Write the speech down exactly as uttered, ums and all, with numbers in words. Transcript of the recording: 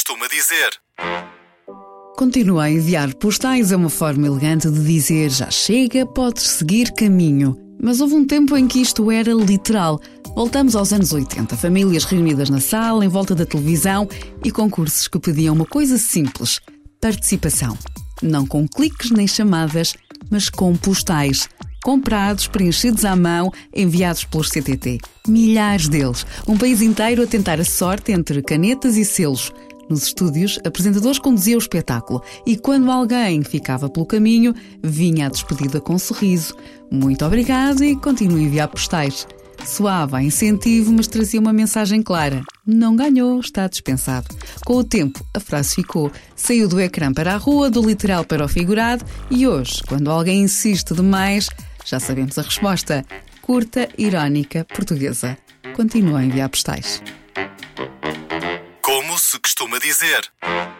costuma dizer. Continua a enviar postais, é uma forma elegante de dizer já chega, podes seguir caminho. Mas houve um tempo em que isto era literal. Voltamos aos anos oitenta, famílias reunidas na sala, em volta da televisão e concursos que pediam uma coisa simples: participação. Não com cliques nem chamadas, mas com postais. Comprados, preenchidos à mão, enviados pelos C T T. Milhares deles. Um país inteiro a tentar a sorte entre canetas e selos. Nos estúdios, apresentadores conduziam o espetáculo e quando alguém ficava pelo caminho, vinha a despedida com um sorriso. Muito obrigado e continue a enviar postais. Soava a incentivo, mas trazia uma mensagem clara. Não ganhou, está dispensado. Com o tempo, a frase ficou. Saiu do ecrã para a rua, do literal para o figurado e hoje, quando alguém insiste demais, já sabemos a resposta. Curta, irónica, portuguesa. Continua a enviar postais. Como se costuma dizer.